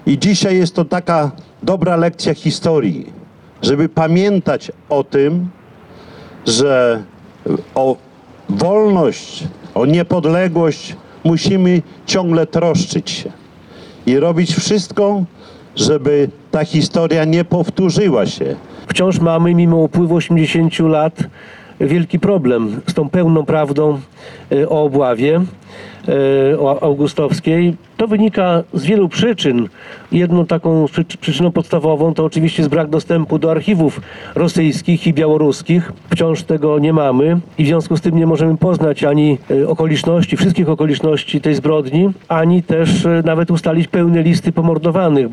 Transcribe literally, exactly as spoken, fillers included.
I dzisiaj jest to taka dobra lekcja historii, żeby pamiętać o tym, że o wolność, o niepodległość musimy ciągle troszczyć się i robić wszystko, żeby ta historia nie powtórzyła się. Wciąż mamy, mimo upływu osiemdziesięciu lat, wielki problem z tą pełną prawdą e, o Obławie e, o augustowskiej. To wynika z wielu przyczyn. Jedną taką przy- przyczyną podstawową to oczywiście jest brak dostępu do archiwów rosyjskich i białoruskich. Wciąż tego nie mamy i w związku z tym nie możemy poznać ani e, okoliczności, wszystkich okoliczności tej zbrodni, ani też e, nawet ustalić pełne listy pomordowanych.